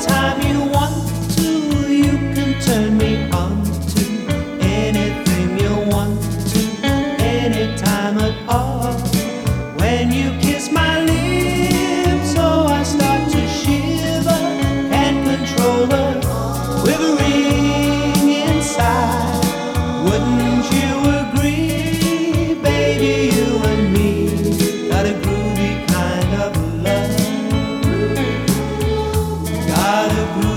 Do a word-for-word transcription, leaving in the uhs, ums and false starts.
Anytime you want to, you can turn me on to anything you want to, anytime at all. When you kiss my lips, oh, I start to shiver, can't control the quivering inside. Wouldn't you agree, baby, you and me got a groovy kind of love, got a groovy